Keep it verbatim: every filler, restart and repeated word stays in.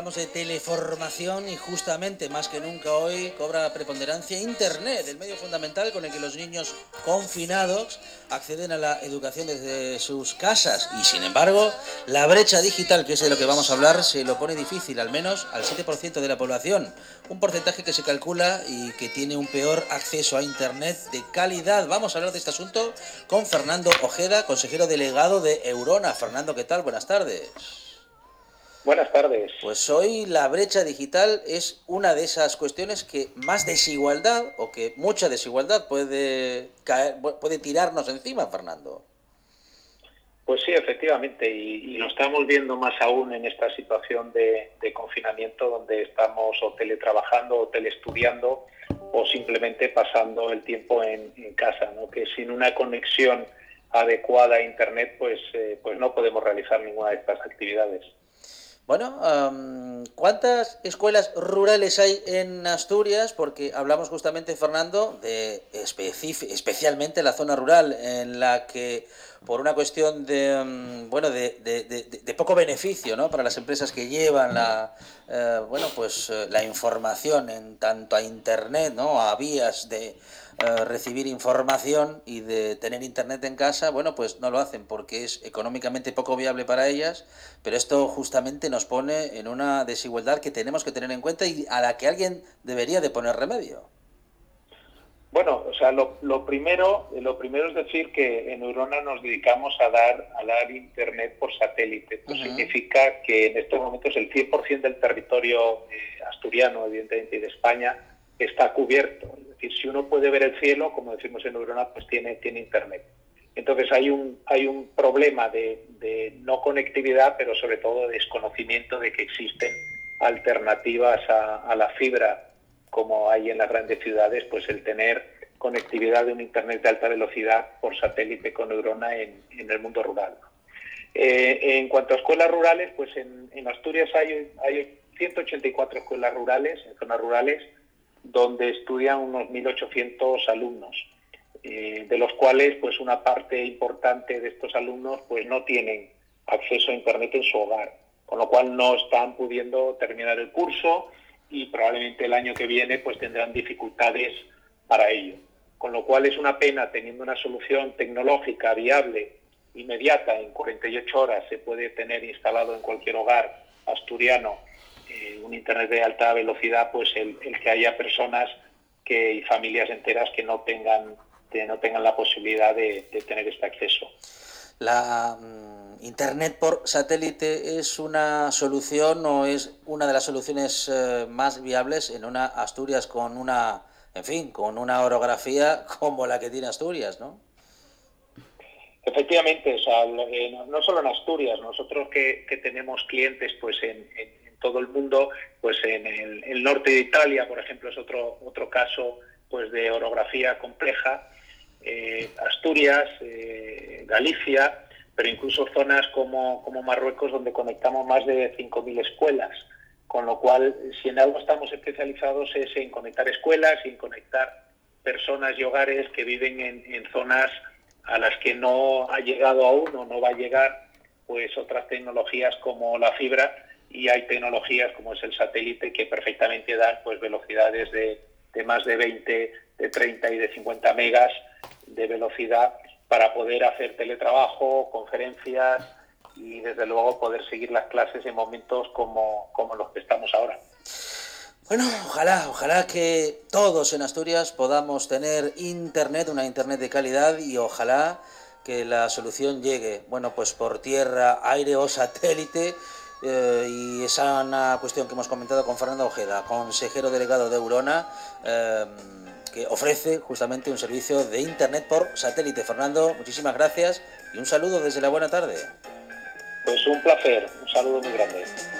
hablamos de teleformación y justamente más que nunca hoy cobra preponderancia Internet, el medio fundamental con el que los niños confinados acceden a la educación desde sus casas y sin embargo la brecha digital, que es de lo que vamos a hablar, se lo pone difícil al menos al siete por ciento de la población, un porcentaje que se calcula y que tiene un peor acceso a Internet de calidad. Vamos a hablar de este asunto con Fernando Ojeda, consejero delegado de Eurona. Fernando, ¿qué tal? Buenas tardes. Buenas tardes. Pues hoy la brecha digital es una de esas cuestiones que más desigualdad o que mucha desigualdad puede caer, puede tirarnos encima, Fernando. Pues sí, efectivamente, y, y lo estamos viendo más aún en esta situación de, de confinamiento donde estamos o teletrabajando o teleestudiando o simplemente pasando el tiempo en, en casa, ¿no? Que sin una conexión adecuada a Internet pues, eh, pues no podemos realizar ninguna de estas actividades. Bueno, um, ¿cuántas escuelas rurales hay en Asturias? Porque hablamos justamente, Fernando, de especi- especialmente la zona rural, en la que por una cuestión de um, bueno de, de, de, de poco beneficio, ¿no?, para las empresas que llevan la eh, bueno pues eh, la información en tanto a internet, ¿no?, a vías de eh, recibir información y de tener internet en casa, bueno, pues no lo hacen porque es económicamente poco viable para ellas, pero esto justamente nos pone en una desigualdad que tenemos que tener en cuenta y a la que alguien debería de poner remedio. Bueno, o sea, lo, lo primero, lo primero es decir que en Eurona nos dedicamos a dar, a dar Internet por satélite. Esto Uh-huh. significa que en estos momentos el cien por ciento del territorio eh, asturiano, evidentemente, y de España está cubierto. Es decir, si uno puede ver el cielo, como decimos en Eurona, pues tiene, tiene Internet. Entonces hay un, hay un problema de, de no conectividad, pero sobre todo de desconocimiento de que existen alternativas a, a la fibra como hay en las grandes ciudades, pues el tener conectividad de un Internet de alta velocidad por satélite con Eurona en, en el mundo rural. Eh, en cuanto a escuelas rurales, pues en, en Asturias hay, hay ciento ochenta y cuatro escuelas rurales, en zonas rurales, donde estudian unos mil ochocientos alumnos, eh, de los cuales pues una parte importante de estos alumnos pues no tienen acceso a Internet en su hogar, con lo cual no están pudiendo terminar el curso y probablemente el año que viene pues tendrán dificultades para ello. Con lo cual es una pena, teniendo una solución tecnológica viable, inmediata, en cuarenta y ocho horas se puede tener instalado en cualquier hogar asturiano eh, un Internet de alta velocidad, pues el, el que haya personas que, y familias enteras que no tengan, que no tengan la posibilidad de, de tener este acceso. La um, Internet por satélite es una solución o es una de las soluciones eh, más viables en una Asturias con una, en fin, con una orografía como la que tiene Asturias, ¿no? Efectivamente, o sea, eh, no, no solo en Asturias, nosotros que, que tenemos clientes pues en, en, en todo el mundo, pues en el, el norte de Italia, por ejemplo, es otro otro caso pues de orografía compleja, eh, Asturias, eh, Galicia, pero incluso zonas como, como Marruecos, donde conectamos más de cinco mil escuelas, con lo cual, si en algo estamos especializados es en conectar escuelas y en conectar personas y hogares que viven en, en zonas a las que no ha llegado aún o no va a llegar pues otras tecnologías como la fibra, y hay tecnologías como es el satélite que perfectamente dan pues velocidades de, de más de veinte, de treinta y de cincuenta megas de velocidad para poder hacer teletrabajo, conferencias y desde luego poder seguir las clases en momentos como, como los que estamos ahora. Bueno, ojalá, ojalá que todos en Asturias podamos tener internet, una internet de calidad, y ojalá que la solución llegue, bueno, pues por tierra, aire o satélite, eh, y esa es una cuestión que hemos comentado con Fernando Ojeda, consejero delegado de Eurona, eh, que ofrece justamente un servicio de internet por satélite. Fernando, muchísimas gracias y un saludo desde la buena tarde. Pues un placer, un saludo muy grande.